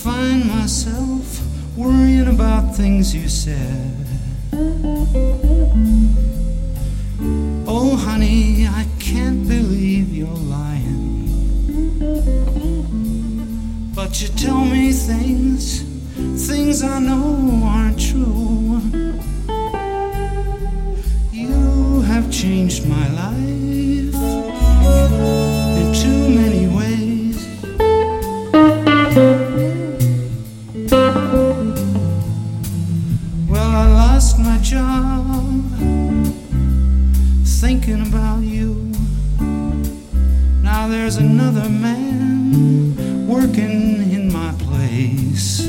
find myself worrying about things you said. Oh, honey, I can't believe you're lying. But you tell me things I know aren't true. You have changed my life in too many ways. Well, I lost my job thinking about you. Now there's another man working in my place.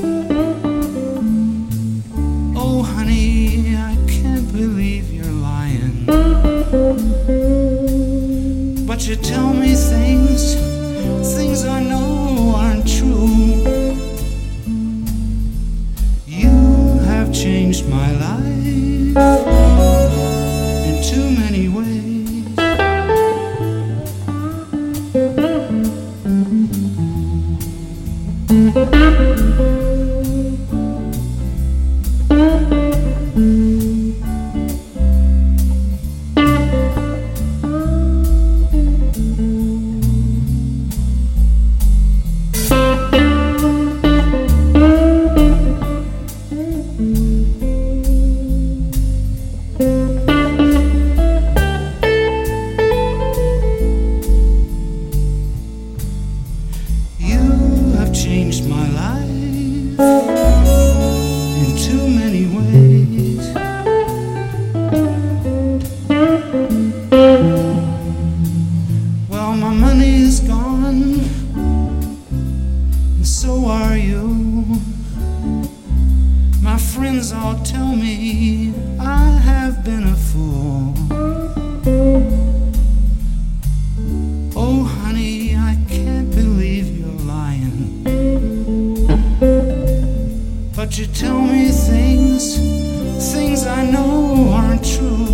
Oh, honey, I can't believe you're lying. But you tell me things I know aren't true. You have changed my life in too many ways. Changed my life in too many ways. Well, my money is gone, and so are you. My friends all tell me I have been a fool. Oh, honey, I can't believe you're lying. But you tell me things I know aren't true.